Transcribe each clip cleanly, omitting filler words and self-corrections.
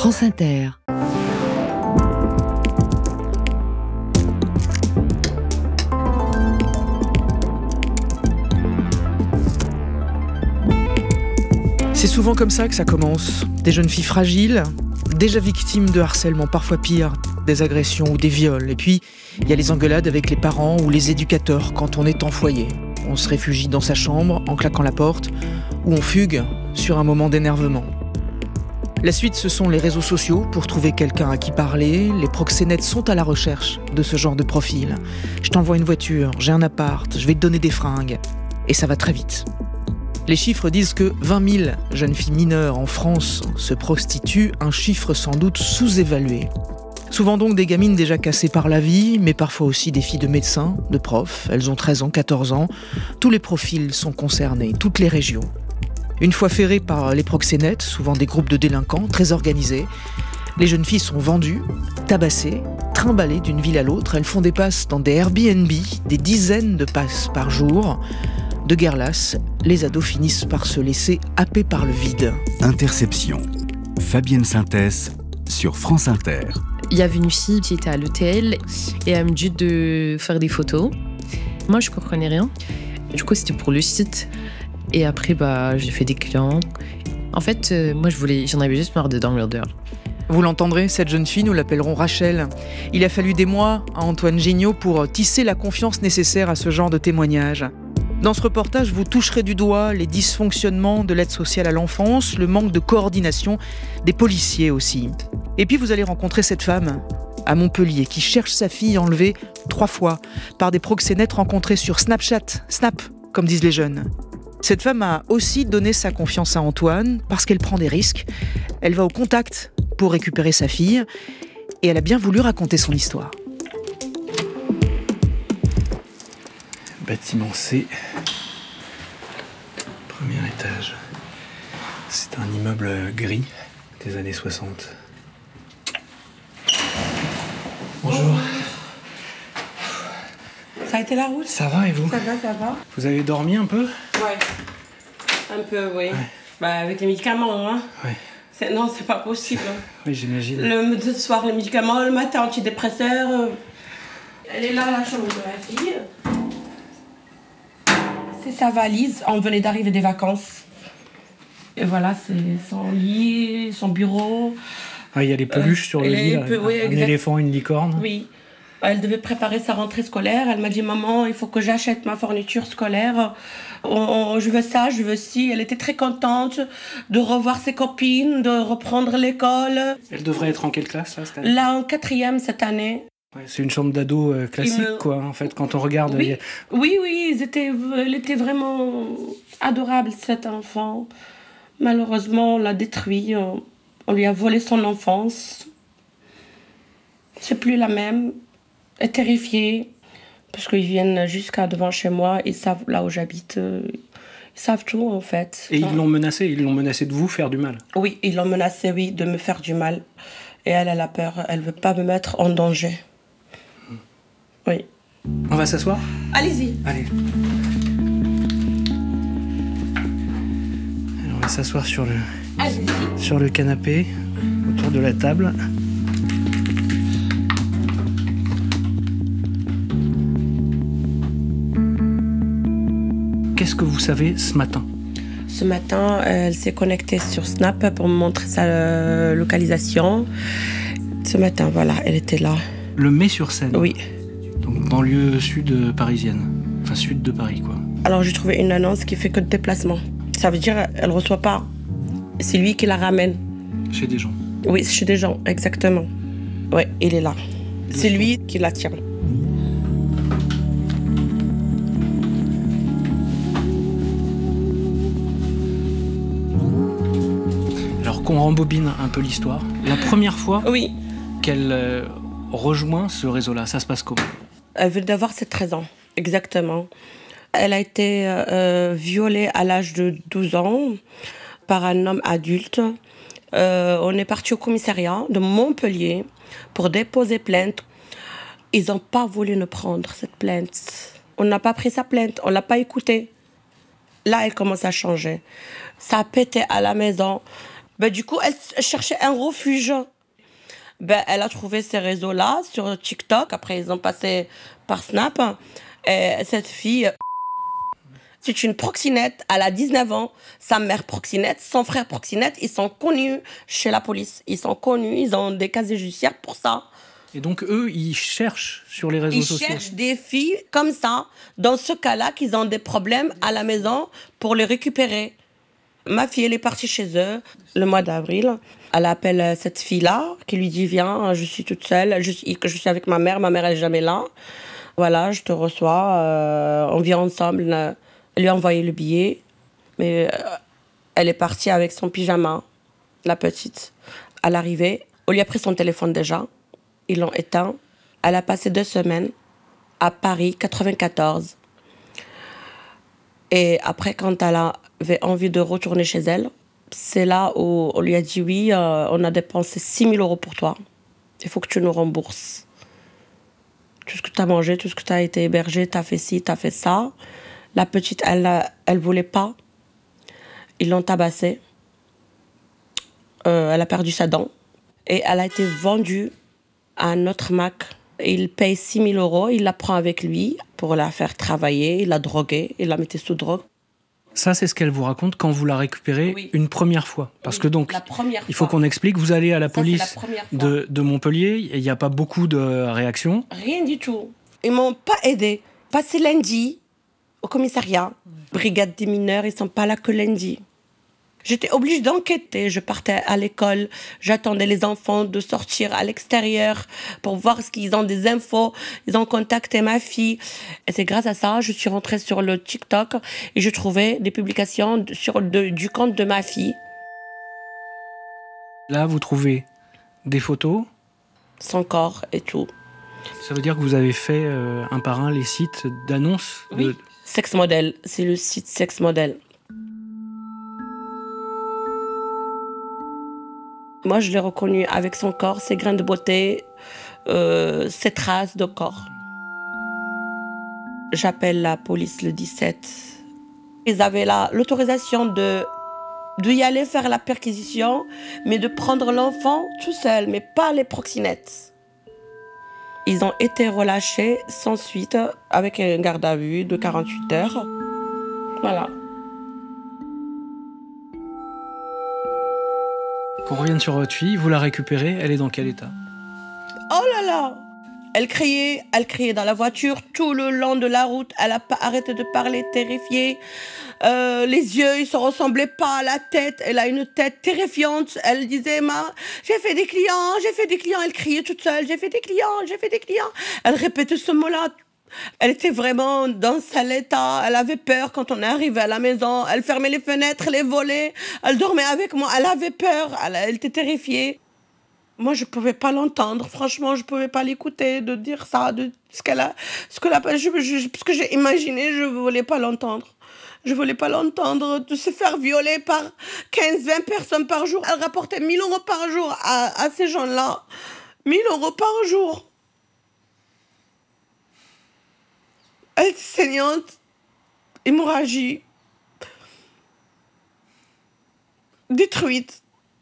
France Inter. C'est souvent comme ça que ça commence. Des jeunes filles fragiles, déjà victimes de harcèlement, parfois pire, des agressions ou des viols. Et puis, il y a les engueulades avec les parents ou les éducateurs quand on est en foyer. On se réfugie dans sa chambre en claquant la porte, ou on fugue sur un moment d'énervement. La suite, ce sont les réseaux sociaux pour trouver quelqu'un à qui parler. Les proxénètes sont à la recherche de ce genre de profil. Je t'envoie une voiture, j'ai un appart, je vais te donner des fringues. Et ça va très vite. Les chiffres disent que 20 000 jeunes filles mineures en France se prostituent, un chiffre sans doute sous-évalué. Souvent donc des gamines déjà cassées par la vie, mais parfois aussi des filles de médecins, de profs. Elles ont 13 ans, 14 ans. Tous les profils sont concernés, toutes les régions. Une fois ferrées par les proxénètes, souvent des groupes de délinquants très organisés, les jeunes filles sont vendues, tabassées, trimballées d'une ville à l'autre. Elles font des passes dans des Airbnb, des dizaines de passes par jour. De guerre lasse, les ados finissent par se laisser happer par le vide. Interception. Fabienne Synthès sur France Inter. Il y avait une fille qui était à l'hôtel et elle me dit de faire des photos. Moi, je comprenais rien. Du coup, c'était pour le site. Et après, j'ai fait des clients. En fait, moi, j'en avais juste marre de dormir dehors. Vous l'entendrez, cette jeune fille, nous l'appellerons Rachel. Il a fallu des mois à Antoine Gignot pour tisser la confiance nécessaire à ce genre de témoignage. Dans ce reportage, vous toucherez du doigt les dysfonctionnements de l'aide sociale à l'enfance, le manque de coordination des policiers aussi. Et puis vous allez rencontrer cette femme à Montpellier qui cherche sa fille enlevée 3 fois par des proxénètes rencontrés sur Snapchat, Snap, comme disent les jeunes. Cette femme a aussi donné sa confiance à Antoine parce qu'elle prend des risques. Elle va au contact pour récupérer sa fille et elle a bien voulu raconter son histoire. Bâtiment C, premier étage. C'est un immeuble gris des années 60. Bonjour. Ça a été la route? Ça va et vous? Ça va. Vous avez dormi un peu? Ouais. Un peu, oui. Ouais. Avec les médicaments, hein. Ouais. Non, c'est pas possible. Oui, j'imagine. Le soir, les médicaments, le matin, antidépresseurs. Elle est là, la chambre de la fille. C'est sa valise. On venait d'arriver des vacances. Et voilà, c'est son lit, son bureau. Ah, il y a les peluches sur le lit, un éléphant, une licorne. Oui. Elle devait préparer sa rentrée scolaire. Elle m'a dit, maman, il faut que j'achète ma fourniture scolaire. Je veux ça, je veux ci. Elle était très contente de revoir ses copines, de reprendre l'école. Elle devrait être en quelle classe, là, cette année? Là, en 4e cette année. Ouais, c'est une chambre d'ado classique, quoi, en fait, quand on regarde. Oui, elle était vraiment adorable, cet enfant. Malheureusement, on l'a détruit. On lui a volé son enfance. C'est plus la même. Elle est terrifiée. Parce qu'ils viennent jusqu'à devant chez moi. Ils savent là où j'habite. Ils savent tout, en fait. Et ils l'ont menacé de vous faire du mal? Oui, ils l'ont menacé, de me faire du mal. Et elle a peur. Elle ne veut pas me mettre en danger. Oui. On va s'asseoir? Allez-y. Allez. Alors, on va s'asseoir sur le canapé, autour de la table. Qu'est-ce que vous savez ce matin? Ce matin, elle s'est connectée sur Snap pour me montrer sa localisation. Ce matin, voilà, elle était là. Le Mai-sur-Seine? Oui. Donc banlieue sud parisienne. Enfin, sud de Paris, quoi. Alors, j'ai trouvé une annonce qui fait que de déplacement. Ça veut dire qu'elle ne reçoit pas. C'est lui qui la ramène. Chez des gens? Oui, chez des gens, exactement. Oui, il est là. C'est lui qui la tient. Alors qu'on rembobine un peu l'histoire, la première fois qu'elle rejoint ce réseau-là, ça se passe comment? Elle vient d'avoir ses 13 ans, exactement. Elle a été violée à l'âge de 12 ans par un homme adulte. On est parti au commissariat de Montpellier pour déposer plainte. Ils n'ont pas voulu nous prendre cette plainte. On n'a pas pris sa plainte, on ne l'a pas écoutée. Là, elle commence à changer. Ça a pété à la maison. Du coup, elle cherchait un refuge. Elle a trouvé ces réseaux-là sur TikTok. Après, ils ont passé par Snap. Et cette fille, c'est une proxénète. Elle a 19 ans. Sa mère proxénète, son frère proxénète. Ils sont connus chez la police. Ils sont connus. Ils ont des casiers judiciaires pour ça. Et donc, eux, ils cherchent sur les réseaux sociaux. Ils cherchent des filles comme ça, dans ce cas-là, qu'ils ont des problèmes à la maison pour les récupérer. Ma fille, elle est partie chez eux le mois d'avril. Elle appelle cette fille-là, qui lui dit « Viens, je suis toute seule, je suis avec ma mère elle est jamais là. Voilà, je te reçois, on vient ensemble. » Elle lui a envoyé le billet, mais elle est partie avec son pyjama, la petite. À l'arrivée, on lui a pris son téléphone déjà. Ils l'ont éteint. Elle a passé 2 semaines à Paris, 94. Et après, quand elle avait envie de retourner chez elle, c'est là où on lui a dit « Oui, on a dépensé 6 000 € pour toi. Il faut que tu nous rembourses. Tout ce que tu as mangé, tout ce que tu as été hébergé, tu as fait ci, tu as fait ça. » La petite, elle voulait pas. Ils l'ont tabassée. Elle a perdu sa dent. Et elle a été vendue à un autre Mac. Il paye 6 000 €, il la prend avec lui pour la faire travailler, il la droguait, il la mettait sous drogue. Ça, c'est ce qu'elle vous raconte quand vous la récupérez une première fois. Parce que donc, il faut qu'on explique, vous allez à la police de Montpellier, il n'y a pas beaucoup de réactions. Rien du tout. Ils ne m'ont pas aidé. Passé lundi au commissariat, brigade des mineurs, ils ne sont pas là que lundi. J'étais obligée d'enquêter. Je partais à l'école, j'attendais les enfants de sortir à l'extérieur pour voir ce qu'ils ont des infos. Ils ont contacté ma fille. Et c'est grâce à ça, je suis rentrée sur le TikTok et je trouvais des publications du compte de ma fille. Là, vous trouvez des photos. Son corps et tout. Ça veut dire que vous avez fait un par un les sites d'annonces. Oui, Sex Model, c'est le site Sex Model. Moi, je l'ai reconnu avec son corps, ses grains de beauté, ses traces de corps. J'appelle la police le 17. Ils avaient l'autorisation d'y aller faire la perquisition, mais de prendre l'enfant tout seul, mais pas les proxénètes. Ils ont été relâchés sans suite, avec un garde à vue de 48 heures. Voilà. Qu'on revienne sur votre fille, vous la récupérez, elle est dans quel état? Oh là là! Elle criait dans la voiture tout le long de la route. Elle n'a pas arrêté de parler, terrifiée. Les yeux, ils se ressemblaient pas à la tête. Elle a une tête terrifiante. Elle disait, j'ai fait des clients. Elle criait toute seule, j'ai fait des clients. Elle répétait ce mot-là. Elle était vraiment dans sale état. Elle avait peur quand on est arrivé à la maison. Elle fermait les fenêtres, les volets. Elle dormait avec moi. Elle avait peur. Elle était terrifiée. Moi, je pouvais pas l'entendre. Franchement, je pouvais pas l'écouter, de dire ça, de ce que j'ai imaginé, je voulais pas l'entendre. Je voulais pas l'entendre, de se faire violer par 15-20 personnes par jour. Elle rapportait 1 000 € par jour à ces gens-là. 1 000 € par jour. Elle était saignante, hémorragie, détruite.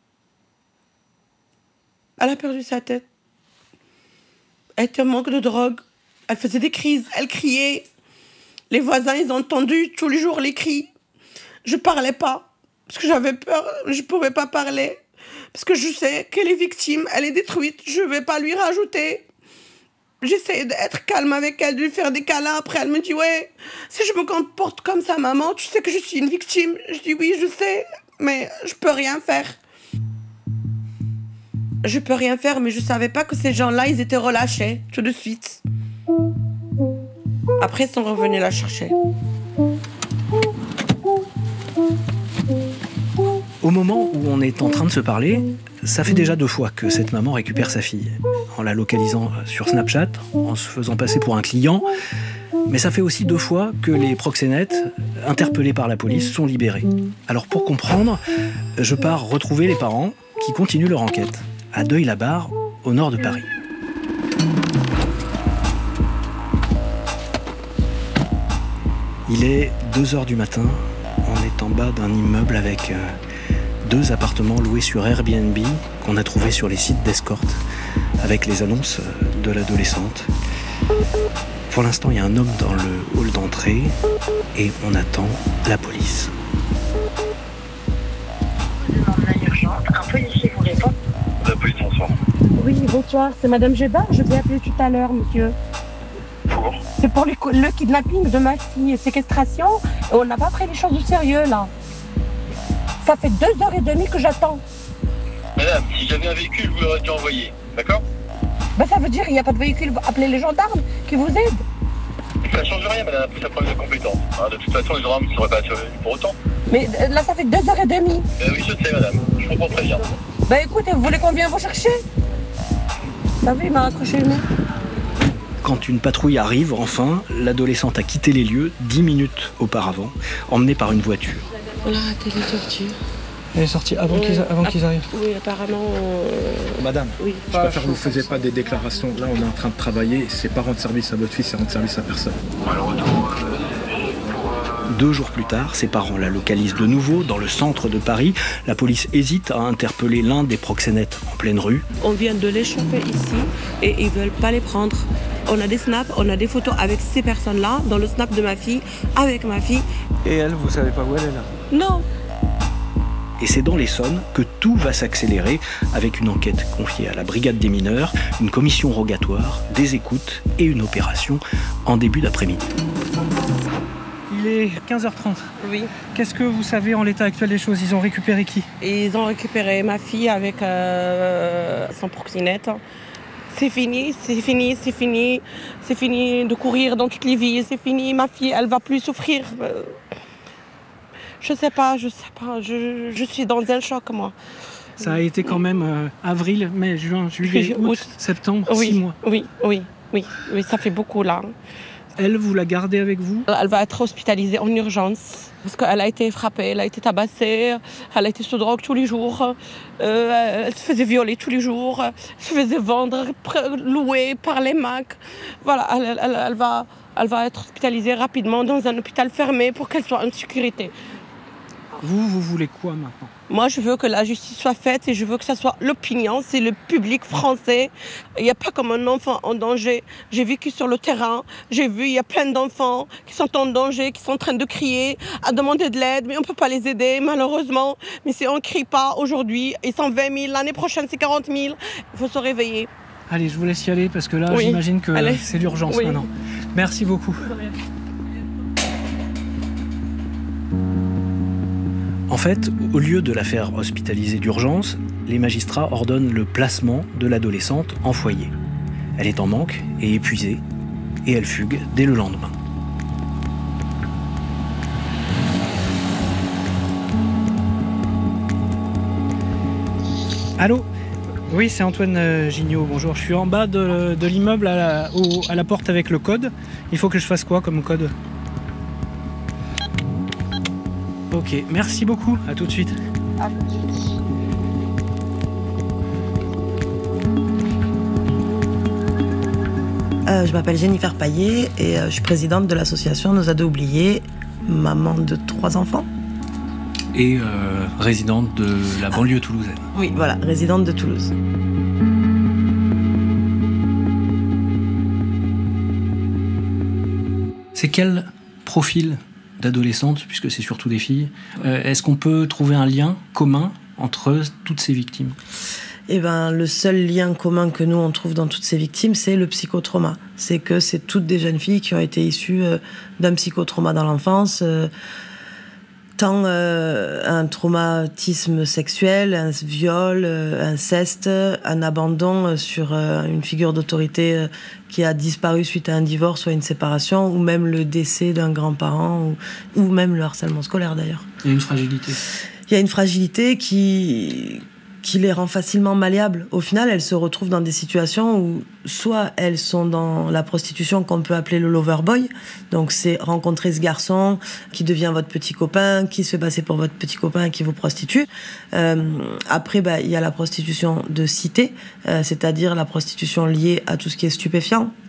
Elle a perdu sa tête. Elle était en manque de drogue. Elle faisait des crises. Elle criait. Les voisins, ils ont entendu tous les jours les cris. Je parlais pas. Parce que j'avais peur. Je pouvais pas parler. Parce que je sais qu'elle est victime. Elle est détruite. Je vais pas lui rajouter. J'essayais d'être calme avec elle, de lui faire des câlins. Après, elle me dit, ouais, si je me comporte comme ça, maman, tu sais que je suis une victime. Je dis, oui, je sais, mais je peux rien faire. Je peux rien faire, mais je savais pas que ces gens-là, ils étaient relâchés tout de suite. Après, ils sont revenus la chercher. Au moment où on est en train de se parler, ça fait déjà 2 fois que cette maman récupère sa fille. En la localisant sur Snapchat, en se faisant passer pour un client. Mais ça fait aussi 2 fois que les proxénètes, interpellés par la police, sont libérés. Alors pour comprendre, je pars retrouver les parents qui continuent leur enquête, à Deuil-la-Barre, au nord de Paris. Il est 2 h du matin, on est en bas d'un immeuble avec 2 appartements loués sur Airbnb qu'on a trouvés sur les sites d'escorte avec les annonces de l'adolescente. Pour l'instant, il y a un homme dans le hall d'entrée et on attend la police. Un policier vous répond. La police, bonsoir. Oui, bonsoir, c'est Madame Géba. Je vous ai appelé tout à l'heure, monsieur. Pour C'est pour le kidnapping de ma fille et séquestration. Et on n'a pas pris les choses au sérieux, là. Ça fait 2h30 que j'attends. Madame, si j'avais un véhicule, je vous l'aurais déjà envoyé. D'accord? Ça veut dire qu'il n'y a pas de véhicule. Appelez les gendarmes qui vous aident. Ça change rien, madame, c'est un problème de compétence. De toute façon, les gendarmes ne seraient pas assurés pour autant. Mais là, ça fait 2h30. Oui, je sais, madame. Je comprends très bien. Écoutez, vous voulez qu'on vienne vous chercher? T'as vu, il m'a accroché le nez. Quand une patrouille arrive, enfin, l'adolescente a quitté les lieux 10 minutes auparavant, emmenée par une voiture. Voilà, télétorture. Elle est sortie avant qu'ils arrivent. Oui, apparemment. Madame, Oui. je préfère que vous ne faisiez pas des déclarations. Là, on est en train de travailler. C'est pas rendre service à votre fille, c'est rendre service à personne. 2 jours plus tard, ses parents la localisent de nouveau dans le centre de Paris. La police hésite à interpeller l'un des proxénètes en pleine rue. On vient de les choper ici et ils veulent pas les prendre. On a des snaps, on a des photos avec ces personnes-là, dans le snap de ma fille, avec ma fille. Et elle, vous savez pas où elle est là? Non. Et c'est dans l'Essonne que tout va s'accélérer avec une enquête confiée à la brigade des mineurs, une commission rogatoire, des écoutes et une opération en début d'après-midi. Il est 15h30. Oui. Qu'est-ce que vous savez en l'état actuel des choses? Ils ont récupéré qui? Ils ont récupéré ma fille avec son proxénète. C'est fini, c'est fini, c'est fini. C'est fini de courir dans toutes les villes. C'est fini, ma fille, elle va plus souffrir. Je sais pas. Je suis dans un choc, moi. Ça a été quand même avril, mai, juin, juillet, août, septembre, 6 mois. Oui, ça fait beaucoup là. Elle, vous la gardez avec vous? Elle va être hospitalisée en urgence parce qu'elle a été frappée, elle a été tabassée, elle a été sous drogue tous les jours, elle se faisait violer tous les jours, elle se faisait vendre, louer par les MAC. Voilà, elle va être hospitalisée rapidement dans un hôpital fermé pour qu'elle soit en sécurité. Vous voulez quoi maintenant? Moi, je veux que la justice soit faite et je veux que ça soit l'opinion, c'est le public français. Il n'y a pas comme un enfant en danger. J'ai vécu sur le terrain, j'ai vu, il y a plein d'enfants qui sont en danger, qui sont en train de crier, à demander de l'aide, mais on ne peut pas les aider, malheureusement. Mais si on ne crie pas aujourd'hui, ils sont 20 000, l'année prochaine c'est 40 000, il faut se réveiller. Allez, je vous laisse y aller parce que là, Oui. j'imagine que Allez. c'est l'urgence Oui. maintenant. Merci beaucoup. En fait, au lieu de la faire hospitaliser d'urgence, les magistrats ordonnent le placement de l'adolescente en foyer. Elle est en manque et épuisée, et elle fugue dès le lendemain. Allô? Oui, c'est Antoine Gignot. Bonjour, je suis en bas de l'immeuble à la porte avec le code. Il faut que je fasse quoi comme code? Ok, merci beaucoup. À tout de suite. Je m'appelle Jennifer Paillet et je suis présidente de l'association Nos Ados Oubliés, maman de 3 enfants. Et résidente de la banlieue toulousaine. Oui, voilà, résidente de Toulouse. C'est quel profil d'adolescentes, puisque c'est surtout des filles, est-ce qu'on peut trouver un lien commun entre toutes ces victimes? Eh ben, le seul lien commun que nous on trouve dans toutes ces victimes, c'est le psychotrauma. C'est que c'est toutes des jeunes filles qui ont été issues d'un psychotrauma dans l'enfance, tant un traumatisme sexuel, un viol, inceste, un abandon sur une figure d'autorité qui a disparu suite à un divorce ou à une séparation, ou même le décès d'un grand-parent, ou même le harcèlement scolaire d'ailleurs. Il y a une fragilité. Il y a une fragilité qui les rend facilement malléables. Au final, elles se retrouvent dans des situations où soit elles sont dans la prostitution qu'on peut appeler le lover boy, donc c'est rencontrer ce garçon qui devient votre petit copain, qui se fait passer pour votre petit copain et qui vous prostitue. Après, il y a la prostitution de cité, c'est-à-dire la prostitution liée à tout ce qui est stupéfiant.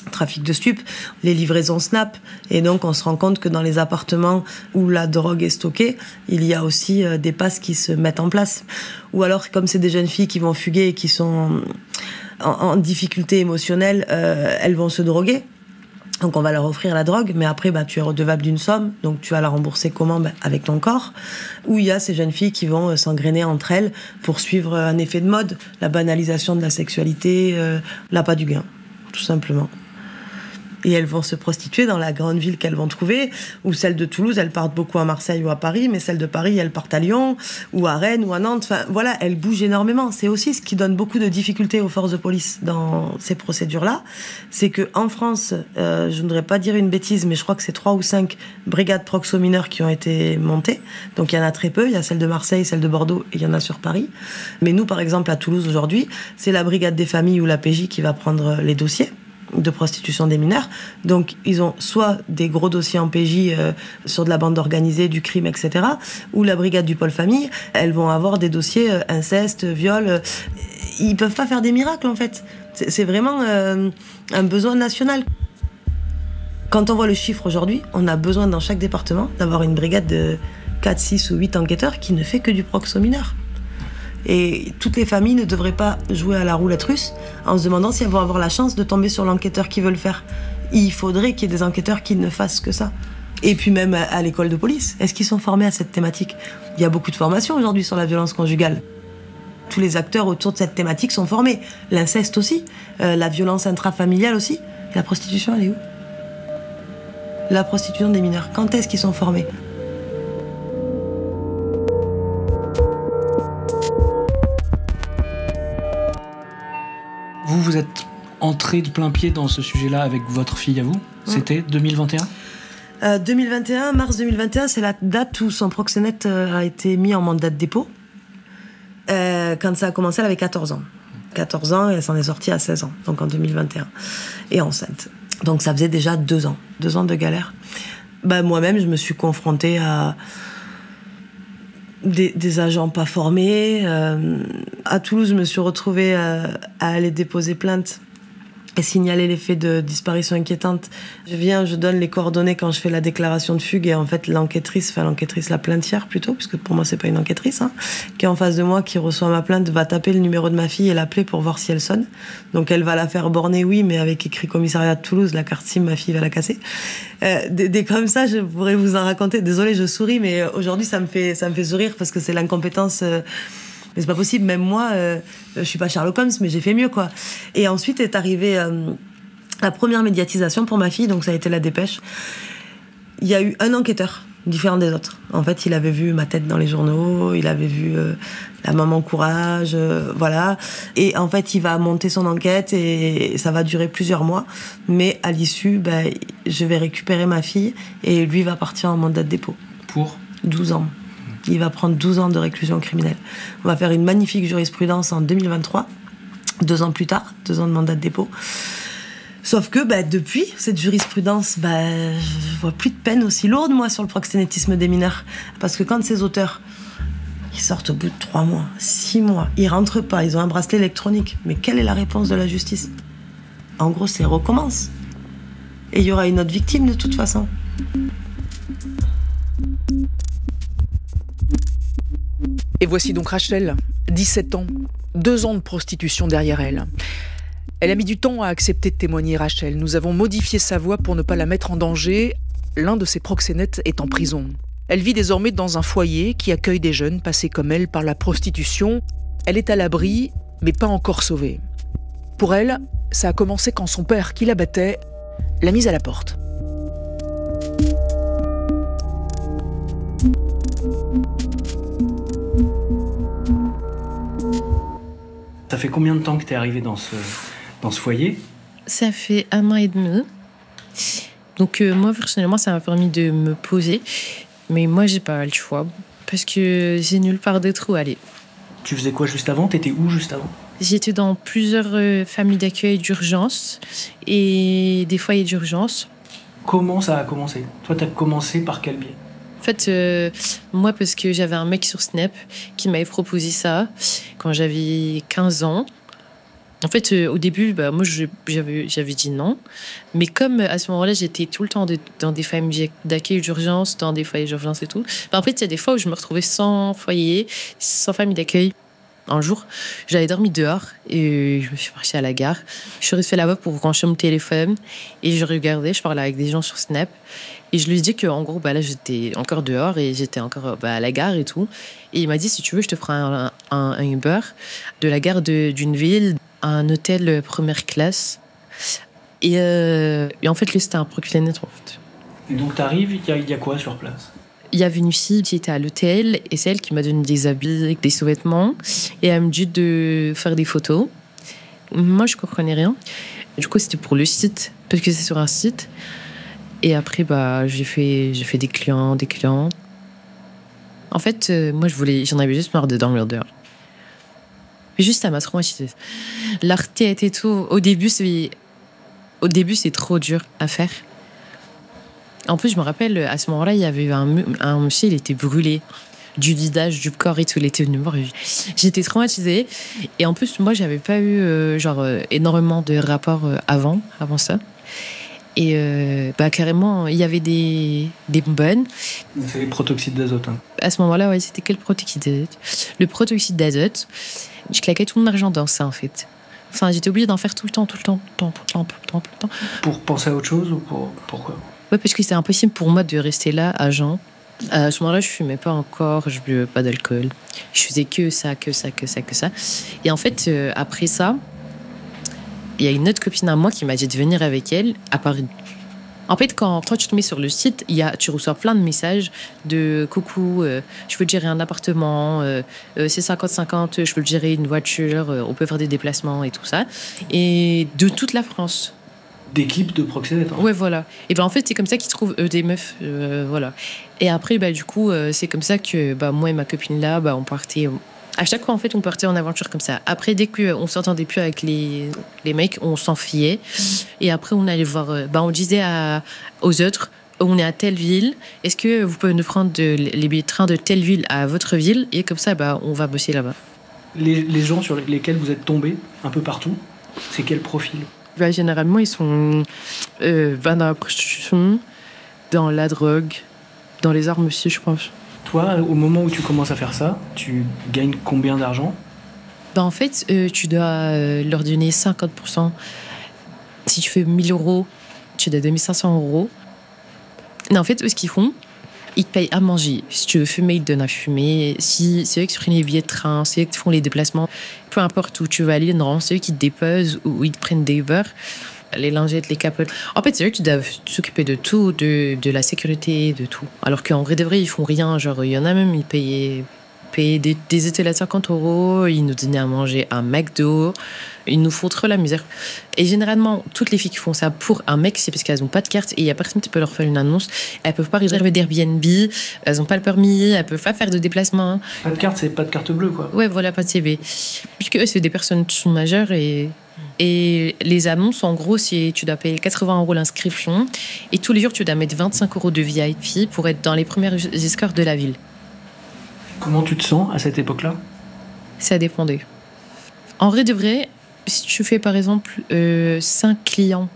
trafic de stupes, les livraisons Snap. Et donc, on se rend compte que dans les appartements où la drogue est stockée, il y a aussi des passes qui se mettent en place. Ou alors, comme c'est des jeunes filles qui vont fuguer et qui sont en difficulté émotionnelle, elles vont se droguer. Donc, on va leur offrir la drogue, mais après, tu es redevable d'une somme. Donc, tu vas la rembourser comment ? Avec ton corps. Ou il y a ces jeunes filles qui vont s'engrainer entre elles pour suivre un effet de mode, la banalisation de la sexualité, l'appât du gain, tout simplement. Et elles vont se prostituer dans la grande ville qu'elles vont trouver, ou celles de Toulouse, elles partent beaucoup à Marseille ou à Paris, mais celles de Paris, elles partent à Lyon, ou à Rennes, ou à Nantes. Enfin, voilà, elles bougent énormément. C'est aussi ce qui donne beaucoup de difficultés aux forces de police dans ces procédures-là. C'est qu'en France, je ne voudrais pas dire une bêtise, mais je crois que c'est 3 ou 5 brigades proxo mineurs qui ont été montées. Donc il y en a très peu. Il y a celle de Marseille, celle de Bordeaux, et il y en a sur Paris. Mais nous, par exemple, à Toulouse, aujourd'hui, c'est la brigade des familles ou la PJ qui va prendre les dossiers de prostitution des mineurs. Donc, ils ont soit des gros dossiers en PJ sur de la bande organisée, du crime, etc., ou la brigade du pôle famille, elles vont avoir des dossiers inceste, viol. Ils peuvent pas faire des miracles, en fait. C'est vraiment un besoin national. Quand on voit le chiffre aujourd'hui, on a besoin dans chaque département d'avoir une brigade de 4, 6 ou 8 enquêteurs qui ne fait que du proxo mineur. Et toutes les familles ne devraient pas jouer à la roulette russe en se demandant si elles vont avoir la chance de tomber sur l'enquêteur qui veut le faire. Il faudrait qu'il y ait des enquêteurs qui ne fassent que ça. Et puis même à l'école de police, est-ce qu'ils sont formés à cette thématique ? Il y a beaucoup de formations aujourd'hui sur la violence conjugale. Tous les acteurs autour de cette thématique sont formés. L'inceste aussi, la violence intrafamiliale aussi. Et la prostitution, elle est où ? La prostitution des mineurs, quand est-ce qu'ils sont formés ? Vous êtes entré de plein pied dans ce sujet-là avec votre fille à vous ? C'était 2021 ? 2021, mars 2021, c'est la date où son proxénète a été mis en mandat de dépôt. Quand ça a commencé, elle avait 14 ans. 14 ans et elle s'en est sortie à 16 ans, donc en 2021. Et enceinte. Donc ça faisait déjà 2 ans. 2 ans de galère. Moi-même, je me suis confrontée à des agents pas formés. À Toulouse, je me suis retrouvée à aller déposer plainte et signaler les faits de disparition inquiétante. Je donne les coordonnées quand je fais la déclaration de fugue et en fait la plaintière plutôt, puisque pour moi c'est pas une enquêtrice, qui est en face de moi, qui reçoit ma plainte, va taper le numéro de ma fille et l'appeler pour voir si elle sonne. Donc elle va la faire borner, oui, mais avec écrit commissariat de Toulouse, la carte SIM, ma fille va la casser. Des comme ça, je pourrais vous en raconter. Désolée, je souris, mais aujourd'hui ça me fait sourire parce que c'est l'incompétence. Mais c'est pas possible, même moi, je suis pas Sherlock Holmes, mais j'ai fait mieux, quoi. Et ensuite est arrivée la première médiatisation pour ma fille, donc ça a été la dépêche. Il y a eu un enquêteur, différent des autres. En fait, il avait vu ma tête dans les journaux, il avait vu la maman courage, voilà. Et en fait, il va monter son enquête et ça va durer plusieurs mois. Mais à l'issue, je vais récupérer ma fille et lui va partir en mandat de dépôt. Pour 12 ans. Il va prendre 12 ans de réclusion criminelle. On va faire une magnifique jurisprudence en 2023, 2 ans plus tard, 2 ans de mandat de dépôt. Sauf que depuis cette jurisprudence, je vois plus de peine aussi lourde, moi, sur le proxénétisme des mineurs. Parce que quand ces auteurs, ils sortent au bout de 3 mois, 6 mois, ils rentrent pas, ils ont un bracelet électronique. Mais quelle est la réponse de la justice ? En gros, c'est recommence. Et il y aura une autre victime de toute façon. Et voici donc Rachel, 17 ans, 2 ans de prostitution derrière elle. Elle a mis du temps à accepter de témoigner, Rachel. Nous avons modifié sa voix pour ne pas la mettre en danger. L'un de ses proxénètes est en prison. Elle vit désormais dans un foyer qui accueille des jeunes passés comme elle par la prostitution. Elle est à l'abri, mais pas encore sauvée. Pour elle, ça a commencé quand son père, qui la battait, l'a mise à la porte. Ça fait combien de temps que tu es arrivée dans ce foyer ? Ça fait 1 an et demi. Donc moi, personnellement, ça m'a permis de me poser. Mais moi, j'ai pas le choix. Parce que j'ai nulle part d'autre où aller. Tu faisais quoi juste avant ? T'étais où juste avant ? J'étais dans plusieurs familles d'accueil d'urgence et des foyers d'urgence. Comment ça a commencé ? Toi, t'as commencé par quel biais ? En fait, moi, parce que j'avais un mec sur Snap qui m'avait proposé ça quand j'avais 15 ans. En fait, au début, moi, j'avais dit non. Mais comme à ce moment-là, j'étais tout le temps dans des familles d'accueil d'urgence, dans des foyers d'urgence et tout. En fait, il y a des fois où je me retrouvais sans foyer, sans famille d'accueil. Un jour, j'avais dormi dehors et je me suis marchée à la gare. Je suis restée là-bas pour brancher mon téléphone et je regardais, je parlais avec des gens sur Snap. Et je lui ai dit qu'en gros, là, j'étais encore dehors et j'étais encore à la gare et tout. Et il m'a dit, si tu veux, je te ferai un Uber de la gare d'une ville à un hôtel première classe. Et en fait, lui, c'était un proxénète, en fait. Et donc, t'arrives, il y a quoi sur place? Il y avait une fille qui était à l'hôtel et c'est elle qui m'a donné des habits, des sous-vêtements. Et elle me dit de faire des photos. Moi, je comprenais rien. Du coup, c'était pour le site, parce que c'est sur un site. Et après, j'ai fait des clients. En fait, moi, j'en avais juste marre de dormir dehors. Mais juste, ça m'a traumatisée. L'artiste et tout, au début, c'est trop dur à faire. En plus, je me rappelle, à ce moment-là, il y avait un monsieur, il était brûlé du visage, du corps et tout, il était venu me voir. J'étais traumatisée. Et en plus, moi, j'avais pas eu énormément de rapports avant ça. Et carrément, il y avait des bonnes. C'est les protoxydes d'azote. Hein. À ce moment-là, ouais, c'était quel protoxyde d'azote? Le protoxyde d'azote, je claquais tout mon argent dans ça, en fait. Enfin, j'étais obligée d'en faire tout le temps. Pour penser à autre chose ou pourquoi? Ouais, parce que c'était impossible pour moi de rester là à jeun. À ce moment-là, je fumais pas encore, je buvais pas d'alcool. Je faisais que ça. Et en fait, après ça, il y a une autre copine à moi qui m'a dit de venir avec elle à Paris. En fait, quand tu te mets sur le site, tu reçois plein de messages de « Coucou, je veux te gérer un appartement, c'est 50-50, je veux te gérer une voiture, on peut faire des déplacements et tout ça. » Et de toute la France. D'équipes de proxénètes. Hein. Ouais, voilà. Et en fait, c'est comme ça qu'ils trouvent des meufs, voilà. Et après, du coup, c'est comme ça que moi et ma copine là, on partait. À chaque fois, en fait, on partait en aventure comme ça. Après, dès qu'on s'entendait plus avec les mecs, on s'enfuyait. Et après, on allait voir. On disait aux autres, on est à telle ville. Est-ce que vous pouvez nous prendre les billets de train de telle ville à votre ville? Et comme ça, on va bosser là-bas. Les gens sur lesquels vous êtes tombés un peu partout, c'est quel profil? Généralement, ils sont dans la prostitution, dans la drogue, dans les armes aussi, je pense. Toi, au moment où tu commences à faire ça, tu gagnes combien d'argent? En fait, tu dois leur donner 50%. Si tu fais 1 000 euros, tu dois donner 500 euros. Mais en fait, eux, ce qu'ils font, ils te payent à manger. Si tu veux fumer, ils te donnent à fumer. Si c'est eux qui prennent les billets de train, c'est eux qui font les déplacements. Peu importe où tu vas aller, non, c'est eux qui te déposent ou ils te prennent des Uber, les lingettes, les capotes. En fait, c'est eux qui doivent s'occuper de tout, de la sécurité, de tout. Alors qu'en vrai de vrai, ils font rien. Genre, il y en a même, ils payaient des étals à 50 euros, ils nous donnaient à manger un McDo, ils nous foutent trop la misère. Et généralement, toutes les filles qui font ça pour un mec, c'est parce qu'elles n'ont pas de carte et il n'y a personne qui peut leur faire une annonce. Elles ne peuvent pas réserver d'Airbnb, elles n'ont pas le permis, elles ne peuvent pas faire de déplacement. Pas de carte, c'est pas de carte bleue, quoi. Ouais, voilà, pas de CV. Puisque eux, c'est des personnes qui sont majeures et les annonces, en gros, c'est tu dois payer 80 euros l'inscription et tous les jours, tu dois mettre 25 euros de VIP pour être dans les premières escortes de la ville. Comment tu te sens à cette époque-là? Ça dépendait. En vrai de vrai, si tu fais par exemple 5 clients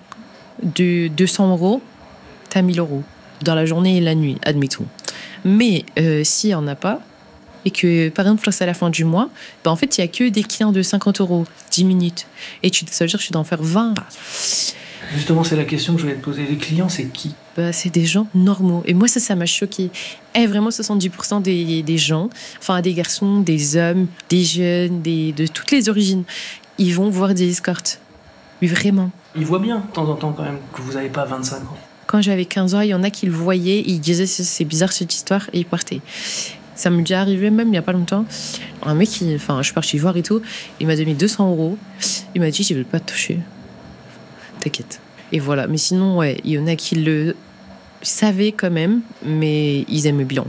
de 200 euros, t'as 1 000 euros dans la journée et la nuit, admettons. Mais s'il n'y en a pas, et que par exemple c'est à la fin du mois, en fait il n'y a que des clients de 50 euros, 10 minutes. Et ça veut dire que tu dois en faire 20. Justement, c'est la question que je voulais te poser. Les clients, c'est qui? C'est des gens normaux. Et moi, ça m'a choquée. Vraiment, 70% des gens, enfin des garçons, des hommes, des jeunes, de toutes les origines, ils vont voir des escortes. Mais vraiment. Ils voient bien, de temps en temps, quand même, que vous n'avez pas 25 ans. Quand j'avais 15 ans, il y en a qui le voyaient, ils disaient c'est bizarre cette histoire, et ils partaient. Ça m'est déjà arrivé même il n'y a pas longtemps. Un mec, je suis partie voir et tout, il m'a donné 200 euros. Il m'a dit, je ne veux pas te toucher. T'inquiète. Et voilà. Mais sinon, ouais, il y en a qui le savaient quand même, mais ils aimaient bien.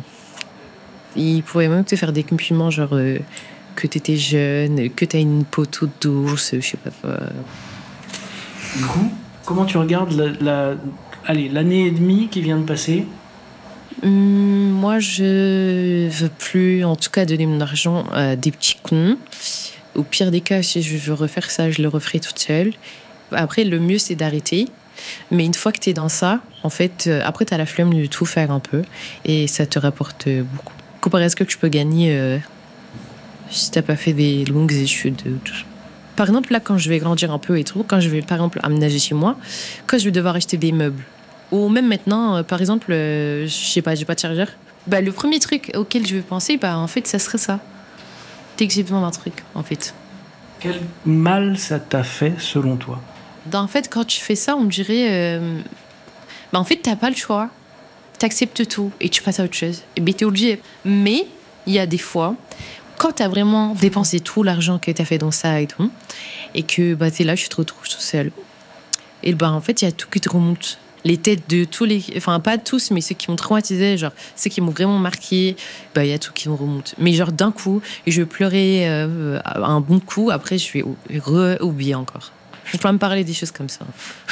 Ils pourraient même te faire des compliments, genre que t'étais jeune, que t'as une peau toute douce, je sais pas quoi. Du coup, comment tu regardes l'année et demie qui vient de passer? Moi, je veux plus, en tout cas, donner mon argent à des petits cons Au pire des cas, si je veux refaire ça, je le referai toute seule. Après, le mieux, c'est d'arrêter. Mais une fois que tu es dans ça, en fait, après, tu as la flemme de tout faire un peu. Et ça te rapporte beaucoup. Comparé à ce que tu peux gagner si tu n'as pas fait des longues études. Par exemple, là, quand je vais grandir un peu et tout, quand je vais, par exemple, aménager chez moi, quand je vais devoir acheter des meubles, ou même maintenant, par exemple, je sais pas, j'ai pas de chargeur, le premier truc auquel je vais penser, en fait, ça serait ça. Dès que j'ai besoin d'un truc, en fait. Quel mal ça t'a fait, selon toi ? En fait, quand tu fais ça, on dirait... en fait, t'as pas le choix. T'acceptes tout et tu passes à autre chose. Et t'es obligé. Mais il y a des fois, quand t'as vraiment dépensé tout l'argent que t'as fait dans ça et tout, et que t'es là, tu te retrouves tout seul. Et en fait, il y a tout qui te remonte. Les têtes de tous les... Enfin, pas tous, mais ceux qui m'ont traumatisé, genre, ceux qui m'ont vraiment marqué, il y a tout qui me remonte. Mais genre, d'un coup, je vais pleurer un bon coup, après, je vais oublier encore. Je peux me parler des choses comme ça.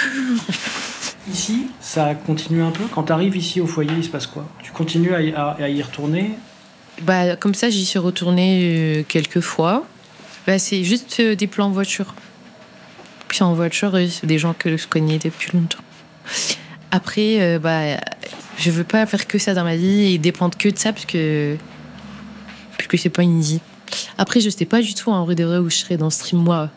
Ici, ça continue un peu. Quand tu arrives ici au foyer, il se passe quoi ? Tu continues à y retourner ? Comme ça, j'y suis retournée quelques fois. C'est juste des plans en voiture. Puis en voiture, c'est des gens que je connais depuis longtemps. Après, je veux pas faire que ça dans ma vie et dépendre que de ça parce que c'est pas une vie. Après, je sais pas du tout en vrai de vrai où je serai dans ce stream moi.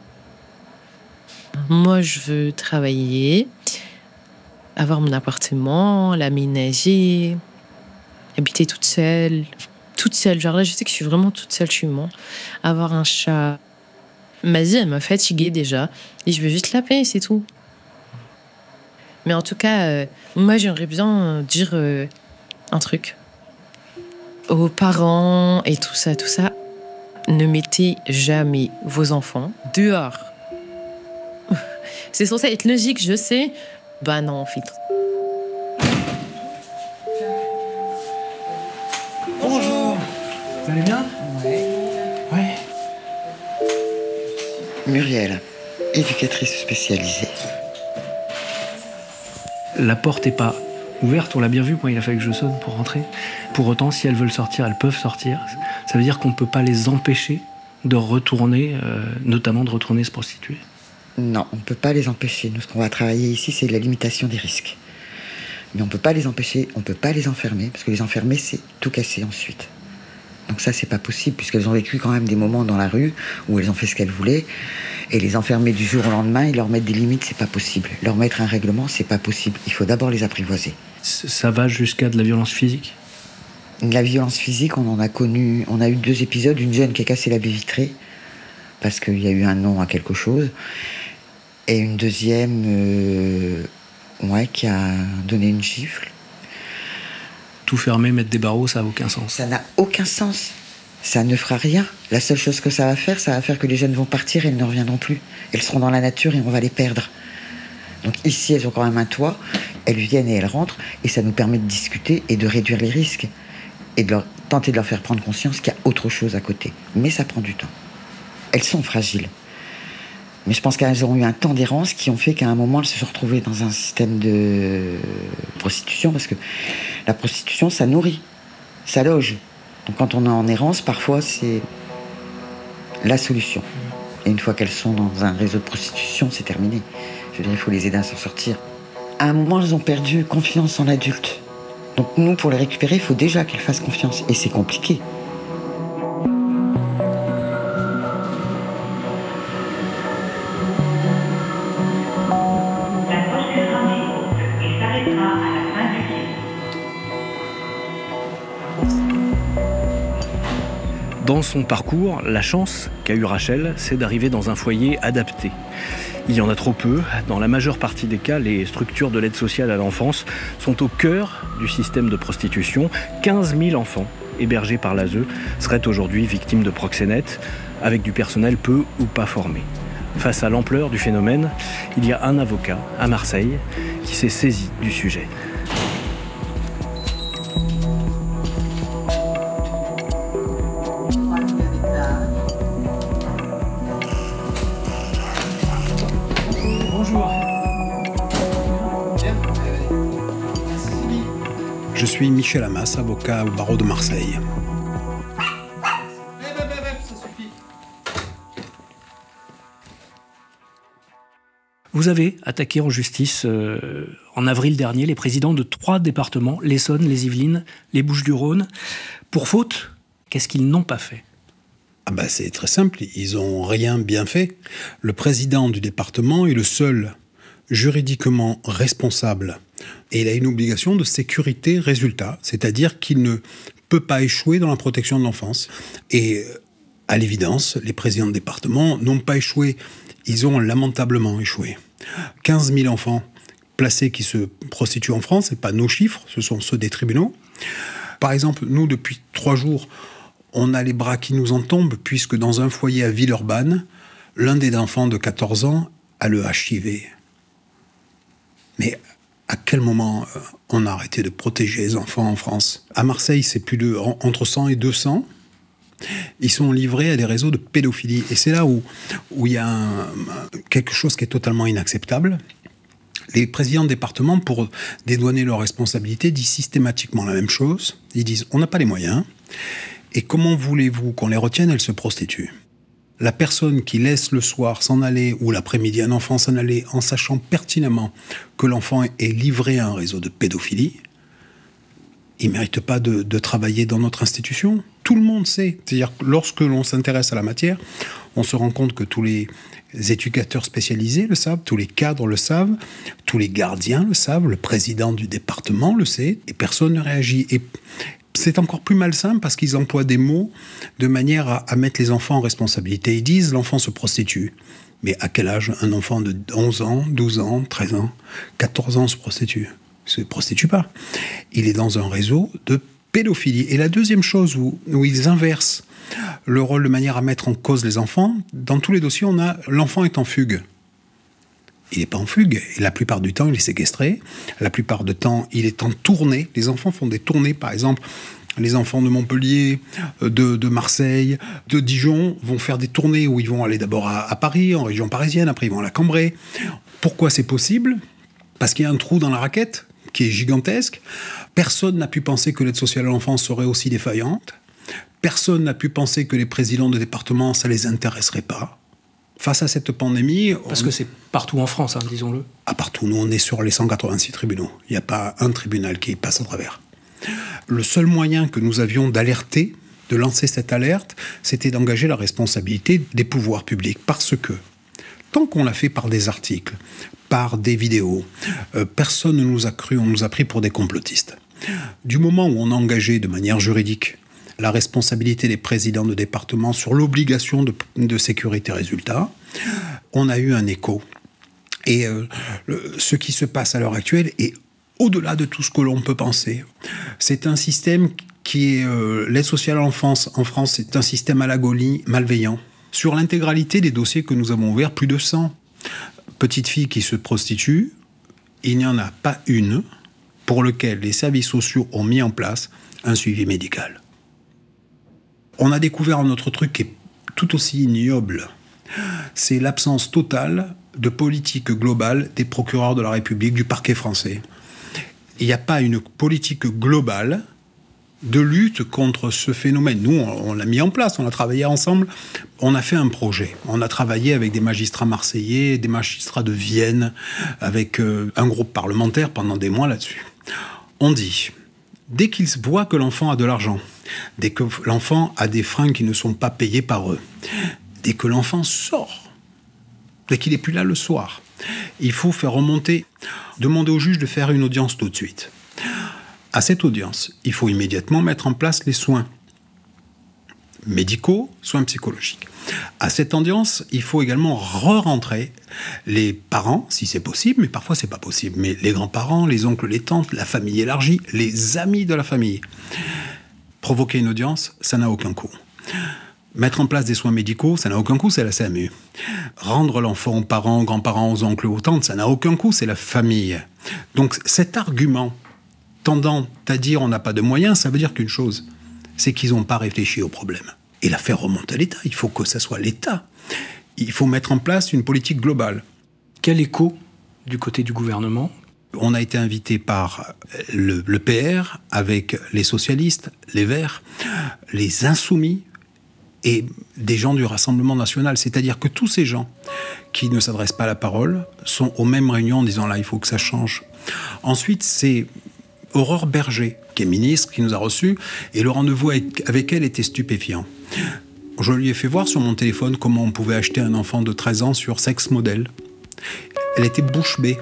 Moi, je veux travailler, avoir mon appartement, l'aménager, habiter toute seule. Toute seule, genre là, je sais que je suis vraiment toute seule chez moi. Avoir un chat. Ma vie, elle m'a fatiguée déjà. Et je veux juste la paix, c'est tout. Mais en tout cas, moi, j'aimerais bien dire un truc. Aux parents et tout ça, ne mettez jamais vos enfants dehors. C'est censé être logique, je sais. Non, en fait. Bonjour. Vous allez bien ? Ouais. Muriel, éducatrice spécialisée. La porte n'est pas ouverte, on l'a bien vu, moi il a fallu que je sonne pour rentrer. Pour autant, si elles veulent sortir, elles peuvent sortir. Ça veut dire qu'on ne peut pas les empêcher de retourner, notamment de retourner se prostituer. Non, on ne peut pas les empêcher. Nous, ce qu'on va travailler ici, c'est la limitation des risques. Mais on ne peut pas les empêcher, on ne peut pas les enfermer, parce que les enfermer, c'est tout casser ensuite. Donc ça, c'est pas possible, puisqu'elles ont vécu quand même des moments dans la rue où elles ont fait ce qu'elles voulaient. Et les enfermer du jour au lendemain et leur mettre des limites, c'est pas possible. Leur mettre un règlement, c'est pas possible. Il faut d'abord les apprivoiser. Ça va jusqu'à de la violence physique ? La violence physique, on en a connu... On a eu 2 épisodes, une jeune qui a cassé la baie vitrée, parce qu'il y a eu un nom à quelque chose. Et une deuxième qui a donné une gifle. Tout fermer, mettre des barreaux, ça n'a aucun sens. Ça n'a aucun sens. Ça ne fera rien. La seule chose que ça va faire que les jeunes vont partir et elles ne reviendront plus. Elles seront dans la nature et on va les perdre. Donc ici, elles ont quand même un toit. Elles viennent et elles rentrent. Et ça nous permet de discuter et de réduire les risques. Et de tenter de leur faire prendre conscience qu'il y a autre chose à côté. Mais ça prend du temps. Elles sont fragiles. Mais je pense qu'elles ont eu un temps d'errance qui ont fait qu'à un moment, elles se sont retrouvées dans un système de prostitution, parce que la prostitution, ça nourrit, ça loge. Donc quand on est en errance, parfois, c'est la solution. Et une fois qu'elles sont dans un réseau de prostitution, c'est terminé. Je veux dire, il faut les aider à s'en sortir. À un moment, elles ont perdu confiance en l'adulte. Donc nous, pour les récupérer, il faut déjà qu'elles fassent confiance. Et c'est compliqué. Dans son parcours, la chance qu'a eue Rachel, c'est d'arriver dans un foyer adapté. Il y en a trop peu. Dans la majeure partie des cas, les structures de l'aide sociale à l'enfance sont au cœur du système de prostitution. 15 000 enfants hébergés par l'ASE seraient aujourd'hui victimes de proxénètes, avec du personnel peu ou pas formé. Face à l'ampleur du phénomène, il y a un avocat à Marseille qui s'est saisi du sujet. Je suis Michel Amas, avocat au barreau de Marseille. Vous avez attaqué en justice en avril dernier les présidents de 3 départements, l'Essonne, les Yvelines, les Bouches-du-Rhône. Pour faute, qu'est-ce qu'ils n'ont pas fait ? C'est très simple, ils n'ont rien bien fait. Le président du département est le seul juridiquement responsable et il a une obligation de sécurité résultat, c'est-à-dire qu'il ne peut pas échouer dans la protection de l'enfance. Et à l'évidence, les présidents de département n'ont pas échoué, ils ont lamentablement échoué. 15 000 enfants placés qui se prostituent en France, ce n'est pas nos chiffres, ce sont ceux des tribunaux. Par exemple, nous, depuis 3 jours, on a les bras qui nous en tombent, puisque dans un foyer à Villeurbanne, l'un des enfants de 14 ans a le HIV. Mais à quel moment on a arrêté de protéger les enfants en France ? À Marseille, c'est entre 100 et 200. Ils sont livrés à des réseaux de pédophilie. Et c'est là où il y a quelque chose qui est totalement inacceptable. Les présidents de département, pour dédouaner leurs responsabilités, disent systématiquement la même chose. Ils disent « on n'a pas les moyens ». Et comment voulez-vous qu'on les retienne ? Elles se prostituent. La personne qui laisse le soir s'en aller, ou l'après-midi un enfant s'en aller, en sachant pertinemment que l'enfant est livré à un réseau de pédophilie, il ne mérite pas de travailler dans notre institution. Tout le monde sait. C'est-à-dire que lorsque l'on s'intéresse à la matière, on se rend compte que tous les éducateurs spécialisés le savent, tous les cadres le savent, tous les gardiens le savent, le président du département le sait, et personne ne réagit. Et c'est encore plus malsain parce qu'ils emploient des mots de manière à mettre les enfants en responsabilité. Ils disent « l'enfant se prostitue ». Mais à quel âge un enfant de 11 ans, 12 ans, 13 ans, 14 ans se prostitue ? Il ne se prostitue pas. Il est dans un réseau de pédophilie. Et la deuxième chose où ils inversent le rôle de manière à mettre en cause les enfants, dans tous les dossiers, on a « l'enfant est en fugue ». Il n'est pas en fugue. Et la plupart du temps, il est séquestré. La plupart du temps, il est en tournée. Les enfants font des tournées. Par exemple, les enfants de Montpellier, de Marseille, de Dijon vont faire des tournées où ils vont aller d'abord à Paris, en région parisienne. Après, ils vont à la Cambrai. Pourquoi c'est possible ? Parce qu'il y a un trou dans la raquette qui est gigantesque. Personne n'a pu penser que l'aide sociale à l'enfance serait aussi défaillante. Personne n'a pu penser que les présidents de département, ça ne les intéresserait pas. Face à cette pandémie... Parce que c'est partout en France, disons-le. Partout. Nous, on est sur les 186 tribunaux. Il n'y a pas un tribunal qui passe à travers. Le seul moyen que nous avions d'alerter, de lancer cette alerte, c'était d'engager la responsabilité des pouvoirs publics. Parce que, tant qu'on l'a fait par des articles, par des vidéos, personne ne nous a cru, on nous a pris pour des complotistes. Du moment où on a engagé de manière juridique la responsabilité des présidents de département sur l'obligation de sécurité résultat, on a eu un écho. Et ce qui se passe à l'heure actuelle est au-delà de tout ce que l'on peut penser. C'est un système qui est... l'aide sociale à l'enfance en France, c'est un système à l'agonie malveillant. Sur l'intégralité des dossiers que nous avons ouverts, plus de 100 petites filles qui se prostituent, il n'y en a pas une pour laquelle les services sociaux ont mis en place un suivi médical. On a découvert un autre truc qui est tout aussi ignoble. C'est l'absence totale de politique globale des procureurs de la République, du parquet français. Il n'y a pas une politique globale de lutte contre ce phénomène. Nous, on l'a mis en place, on a travaillé ensemble, on a fait un projet. On a travaillé avec des magistrats marseillais, des magistrats de Vienne, avec un groupe parlementaire pendant des mois là-dessus. On dit, dès qu'ils voient que l'enfant a de l'argent, dès que l'enfant a des fringues qui ne sont pas payées par eux, dès que l'enfant sort, dès qu'il n'est plus là le soir, il faut faire remonter, demander au juge de faire une audience tout de suite. À cette audience, il faut immédiatement mettre en place les soins médicaux, soins psychologiques. À cette audience, il faut également re-rentrer les parents, si c'est possible, mais parfois c'est pas possible, mais les grands-parents, les oncles, les tantes, la famille élargie, les amis de la famille. Provoquer une audience, ça n'a aucun coût. Mettre en place des soins médicaux, ça n'a aucun coût, c'est la CMU. Rendre l'enfant aux parents, aux grands-parents, aux oncles, aux tantes, ça n'a aucun coût, c'est la famille. Donc cet argument tendant à dire on n'a pas de moyens, ça veut dire qu'une chose, c'est qu'ils n'ont pas réfléchi au problème. Et la faire remonter à l'État, il faut que ça soit l'État. Il faut mettre en place une politique globale. Quel écho du côté du gouvernement ? On a été invité par le PR avec les socialistes, les Verts, les Insoumis, et des gens du Rassemblement national. C'est-à-dire que tous ces gens qui ne s'adressent pas à la parole sont aux mêmes réunions en disant là, il faut que ça change. Ensuite, c'est Aurore Berger, qui est ministre, qui nous a reçus, et le rendez-vous avec elle était stupéfiant. Je lui ai fait voir sur mon téléphone comment on pouvait acheter un enfant de 13 ans sur Sex Model. Elle était bouche bée.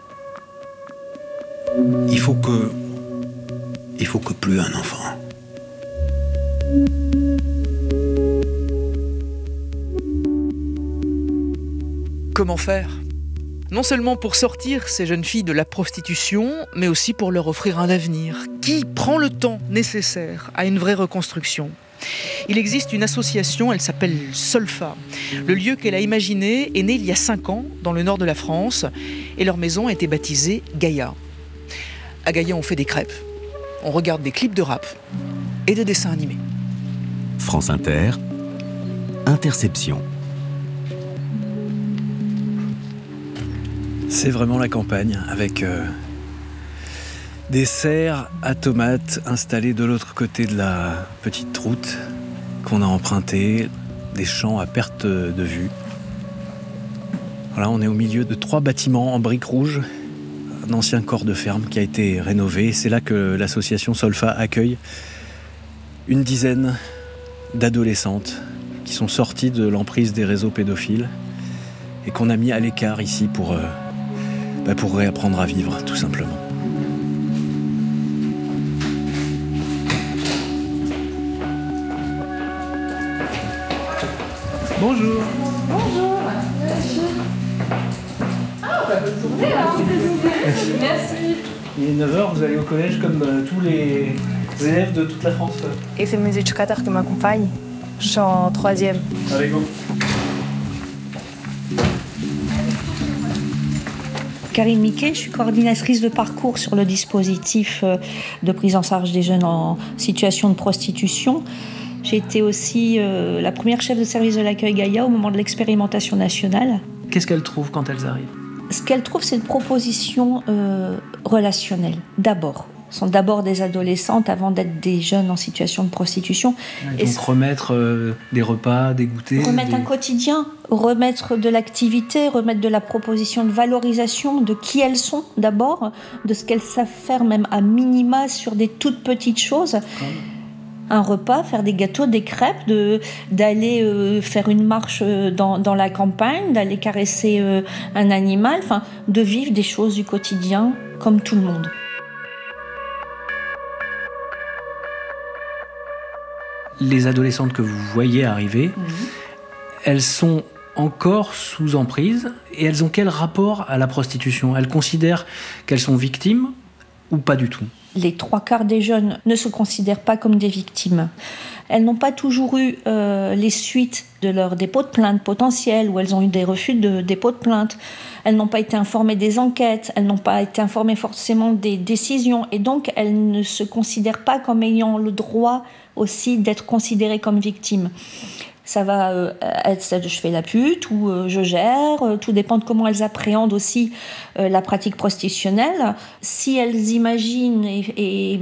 Il faut que plus un enfant. Comment faire ? Non seulement pour sortir ces jeunes filles de la prostitution, mais aussi pour leur offrir un avenir. Qui prend le temps nécessaire à une vraie reconstruction ? Il existe une association, elle s'appelle Solfa. Le lieu qu'elle a imaginé est né il y a 5 ans, dans le nord de la France, et leur maison a été baptisée Gaïa. À Gaïa, on fait des crêpes, on regarde des clips de rap et des dessins animés. France Inter, Interception. C'est vraiment la campagne, avec des serres à tomates installées de l'autre côté de la petite route qu'on a empruntée, des champs à perte de vue. Voilà, on est au milieu de 3 bâtiments en briques rouges, un ancien corps de ferme qui a été rénové. C'est là que l'association Solfa accueille une dizaine d'adolescentes qui sont sorties de l'emprise des réseaux pédophiles et qu'on a mis à l'écart ici pour réapprendre à vivre, tout simplement. Bonjour. Bonjour. Ah, bonne journée, Merci. Il est 9h, vous allez au collège comme tous les élèves de toute la France. Et c'est mes éducateurs qui m'accompagnent. Je suis en 3e. Avec vous. Karine Miquet, je suis coordinatrice de parcours sur le dispositif de prise en charge des jeunes en situation de prostitution. J'ai été aussi la première chef de service de l'accueil Gaïa au moment de l'expérimentation nationale. Qu'est-ce qu'elles trouvent quand elles arrivent ? Ce qu'elles trouvent, c'est une proposition relationnelle, d'abord. Ce sont d'abord des adolescentes avant d'être des jeunes en situation de prostitution. Et donc remettre des repas, des goûters. Remettre un quotidien, remettre de l'activité, remettre de la proposition de valorisation de qui elles sont d'abord, de ce qu'elles savent faire même à minima sur des toutes petites choses. Un repas, faire des gâteaux, des crêpes, d'aller faire une marche dans la campagne, d'aller caresser un animal, enfin, de vivre des choses du quotidien comme tout le monde. Les adolescentes que vous voyez arriver, elles sont encore sous emprise et elles ont quel rapport à la prostitution ? Elles considèrent qu'elles sont victimes ou pas du tout ? Les 3/4 des jeunes ne se considèrent pas comme des victimes. Elles n'ont pas toujours eu les suites de leur dépôt de plainte potentiel, ou elles ont eu des refus de dépôt de plainte. Elles n'ont pas été informées des enquêtes, elles n'ont pas été informées forcément des décisions, et donc elles ne se considèrent pas comme ayant le droit aussi d'être considérées comme victimes. Ça va être je fais la pute ou je gère, tout dépend de comment elles appréhendent aussi la pratique prostitutionnelle. Si elles imaginent et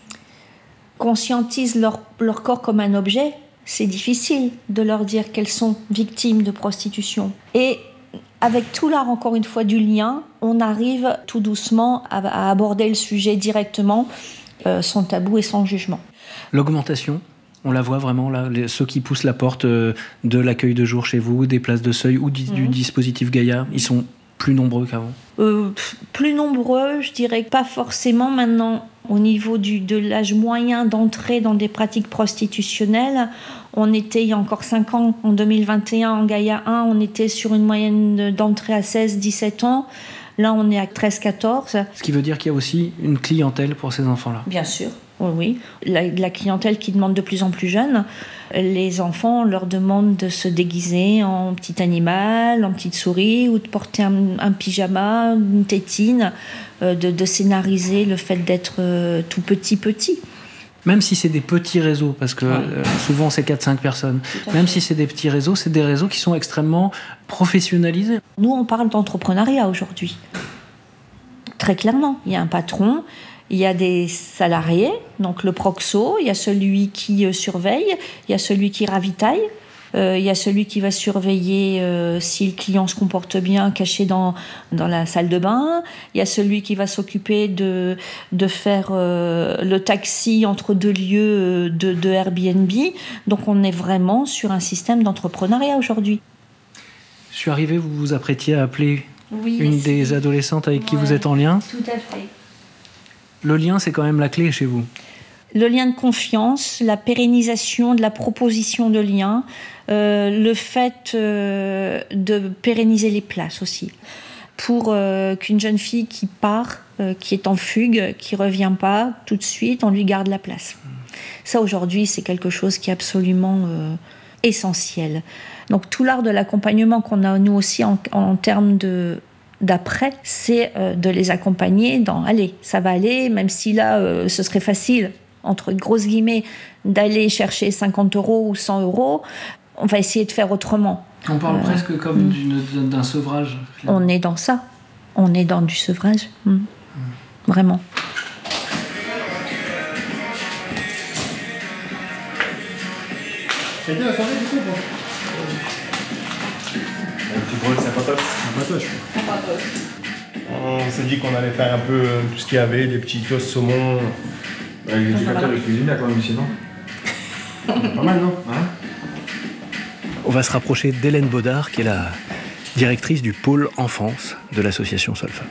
conscientisent leur corps comme un objet, c'est difficile de leur dire qu'elles sont victimes de prostitution. Et avec tout l'art, encore une fois, du lien, on arrive tout doucement à aborder le sujet directement, sans tabou et sans jugement. L'augmentation, on la voit vraiment là, ceux qui poussent la porte de l'accueil de jour chez vous, des places de seuil ou du dispositif Gaïa, ils sont plus nombreux qu'avant ? Plus nombreux, je dirais pas forcément maintenant. Au niveau de l'âge moyen d'entrée dans des pratiques prostitutionnelles, on était, il y a encore 5 ans, en 2021, en Gaïa 1, on était sur une moyenne d'entrée à 16-17 ans. Là, on est à 13-14. Ce qui veut dire qu'il y a aussi une clientèle pour ces enfants-là ? Bien sûr, oui. La clientèle qui demande de plus en plus jeune. Les enfants, on leur demande de se déguiser en petit animal, en petite souris, ou de porter un pyjama, une tétine, de scénariser le fait d'être tout petit. Même si c'est des petits réseaux, parce que souvent c'est 4-5 personnes, même si c'est des petits réseaux, c'est des réseaux qui sont extrêmement professionnalisés. Nous, on parle d'entrepreneuriat aujourd'hui. Très clairement, il y a un patron, Il y a des salariés, donc le proxo, il y a celui qui surveille, il y a celui qui ravitaille, il y a celui qui va surveiller si le client se comporte bien caché dans la salle de bain, il y a celui qui va s'occuper de faire le taxi entre deux lieux de Airbnb. Donc on est vraiment sur un système d'entrepreneuriat aujourd'hui. Je suis arrivé, vous vous apprêtiez à appeler une des adolescentes avec qui vous êtes en lien. Tout à fait. Le lien, c'est quand même la clé chez vous. Le lien de confiance, la pérennisation de la proposition de lien, le fait de pérenniser les places aussi. Pour qu'une jeune fille qui part, qui est en fugue, qui ne revient pas tout de suite, on lui garde la place. Ça, aujourd'hui, c'est quelque chose qui est absolument essentiel. Donc, tout l'art de l'accompagnement qu'on a, nous aussi, en termes d'après, c'est de les accompagner dans « allez, ça va aller », même si là, ce serait facile, entre grosses guillemets, d'aller chercher 50 € ou 100 €, on va essayer de faire autrement. On parle presque comme d'un sevrage. Finalement. On est dans ça. On est dans du sevrage. Vraiment. Ça a été la soirée du coup Un petit brûle, c'est un patoche. On s'est dit qu'on allait faire un peu tout ce qu'il y avait, des petits toasts saumon. L'éducateur, il cuisine là quand même ici, non? Pas mal, non? On va se rapprocher d'Hélène Baudard, qui est la directrice du pôle enfance de l'association Solfa.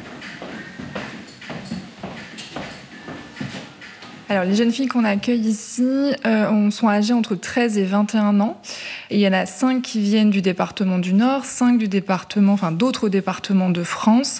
Alors, les jeunes filles qu'on accueille ici sont âgées entre 13 et 21 ans. Et il y en a 5 qui viennent du département du Nord, 5 d'autres départements de France.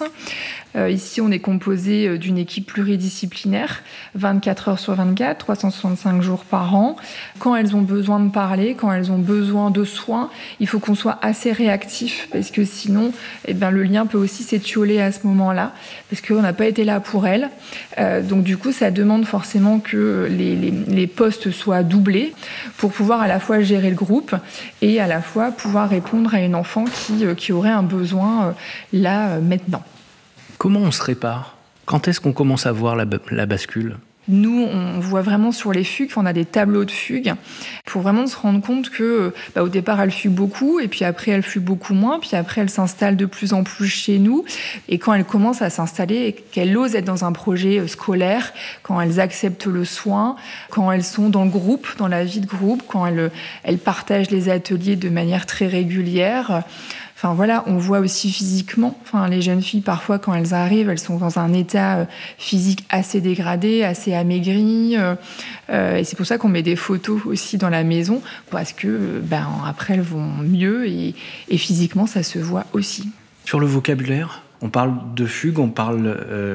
Ici, on est composé d'une équipe pluridisciplinaire, 24 heures sur 24, 365 jours par an. Quand elles ont besoin de parler, quand elles ont besoin de soins, il faut qu'on soit assez réactif, parce que sinon, le lien peut aussi s'étioler à ce moment-là, parce qu'on n'a pas été là pour elles. Donc du coup, ça demande forcément que les postes soient doublés pour pouvoir à la fois gérer le groupe et à la fois pouvoir répondre à une enfant qui aurait un besoin là, maintenant. Comment on se répare? Quand est-ce qu'on commence à voir la bascule? Nous, on voit vraiment sur les fugues, on a des tableaux de fugues pour vraiment se rendre compte que au départ, elle fugue beaucoup, et puis après, elle fugue beaucoup moins, puis après, elle s'installe de plus en plus chez nous. Et quand elle commence à s'installer et qu'elle ose être dans un projet scolaire, quand elles acceptent le soin, quand elles sont dans le groupe, dans la vie de groupe, quand elles partagent les ateliers de manière très régulière. Enfin voilà, on voit aussi physiquement, les jeunes filles, parfois, quand elles arrivent, elles sont dans un état physique assez dégradé, assez amaigri. Et c'est pour ça qu'on met des photos aussi dans la maison, parce que après, elles vont mieux et physiquement, ça se voit aussi. Sur le vocabulaire, on parle de fugue, on parle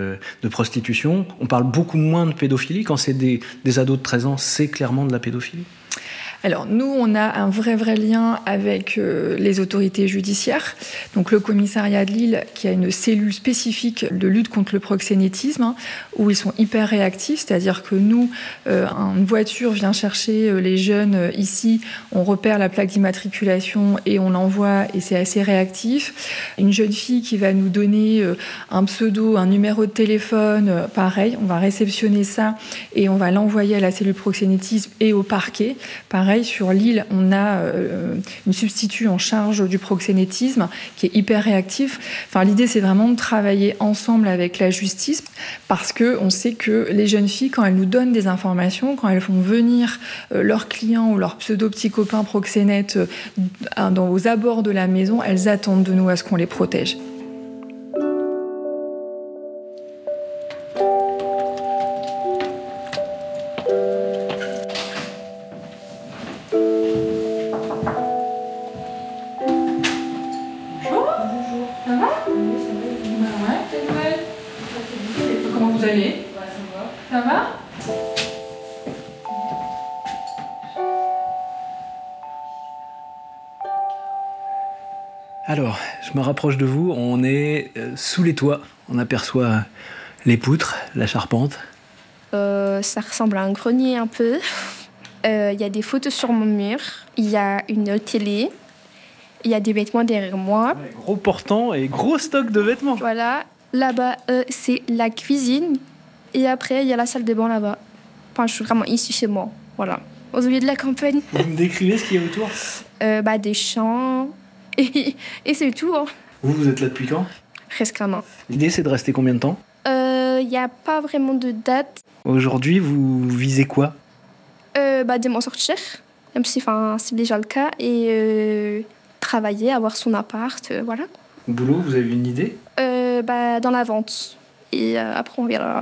de prostitution, on parle beaucoup moins de pédophilie. Quand c'est des ados de 13 ans, c'est clairement de la pédophilie. Alors nous, on a un vrai lien avec les autorités judiciaires. Donc le commissariat de Lille, qui a une cellule spécifique de lutte contre le proxénétisme, où ils sont hyper réactifs, c'est-à-dire que nous, une voiture vient chercher les jeunes ici, on repère la plaque d'immatriculation et on l'envoie, et c'est assez réactif. Une jeune fille qui va nous donner un pseudo, un numéro de téléphone, pareil, on va réceptionner ça et on va l'envoyer à la cellule proxénétisme et au parquet. Pareil, sur l'île, on a une substitut en charge du proxénétisme qui est hyper réactif. Enfin, l'idée, c'est vraiment de travailler ensemble avec la justice, parce qu'on sait que les jeunes filles, quand elles nous donnent des informations, quand elles font venir leurs clients ou leurs pseudo-petits copains proxénètes aux abords de la maison, elles attendent de nous à ce qu'on les protège. Alors, je me rapproche de vous, on est sous les toits, on aperçoit les poutres, la charpente. Ça ressemble à un grenier un peu. Il y a des photos sur mon mur, il y a une télé, il y a des vêtements derrière moi. Ouais, gros portant et gros stock de vêtements. Voilà, là-bas c'est la cuisine Et après, il y a la salle de bain là-bas. Enfin, je suis vraiment ici chez moi, voilà. Au milieu de la campagne. Vous me décrivez ce qu'il y a autour ? Des champs, et c'est tout. Hein. Vous êtes là depuis quand ? Récemment. L'idée, c'est de rester combien de temps ? Il n'y a pas vraiment de date. Aujourd'hui, vous visez quoi ? De m'en sortir, même si c'est déjà le cas, et travailler, avoir son appart, voilà. Au boulot, vous avez une idée ? Dans la vente. Et après, on verra.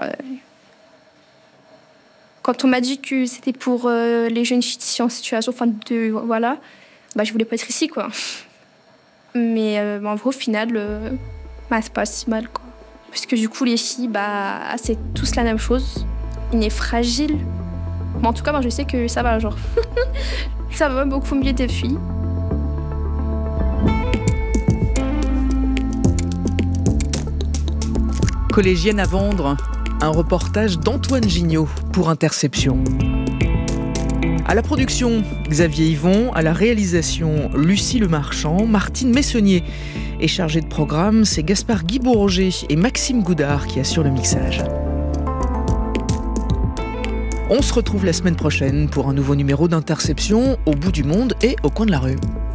Quand on m'a dit que c'était pour les jeunes filles en situation, voilà, je voulais pas être ici, quoi. Mais en vrai, au final, c'est pas si mal, quoi. Parce que du coup, les filles, c'est tous la même chose. On est fragile. Mais en tout cas, moi, je sais que ça va, genre. Ça va beaucoup mieux des filles. Collégienne à vendre, un reportage d'Antoine Gignot pour Interception. À la production, Xavier Yvon, à la réalisation, Lucie Lemarchand, Martine Messonnier. Et chargé de programme, c'est Gaspard Guy Bourget et Maxime Goudard qui assurent le mixage. On se retrouve la semaine prochaine pour un nouveau numéro d'Interception au bout du monde et au coin de la rue.